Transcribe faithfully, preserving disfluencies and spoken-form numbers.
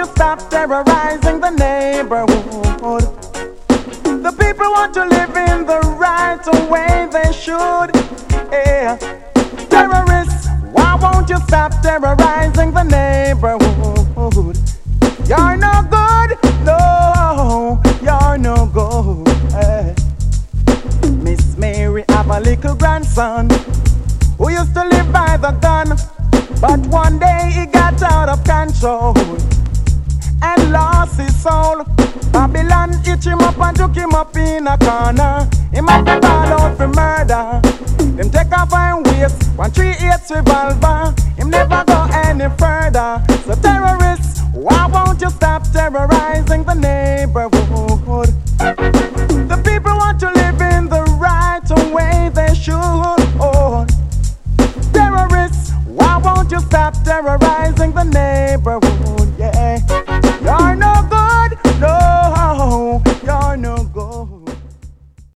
stop terrorizing the neighborhood? The people want to live in the right way they should. Yeah. Terrorists, why won't you stop terrorizing the neighborhood? You're no good, no, you're no good. Hey. Miss Mary have a little grandson who used to live by the gun, but one day he got out of control and lost his soul. Babylon hitch him up and took him up in a corner. Him have to call out for murder. Them take off and waste one three eight revolver. Him never go any further. So terrorists, why won't you stop terrorizing the neighborhood? The people want to live in the right way they should. Oh, terrorists, why won't you stop terrorizing the neighborhood?